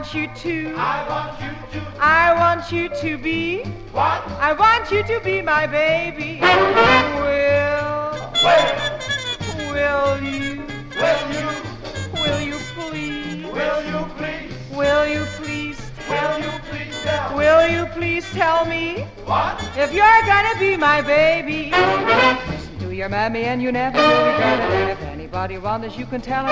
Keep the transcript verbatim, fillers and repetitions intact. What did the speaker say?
want you to. I want you to. I want you to be. What? I want you to be my baby. Will. Will. Will you? Will you? Will you please? Will you please? Will you please? Will you please tell? Will you please tell me What? if you're gonna be my baby? Listen to your mammy and you never will regret it. And if anybody wonders, you can tell them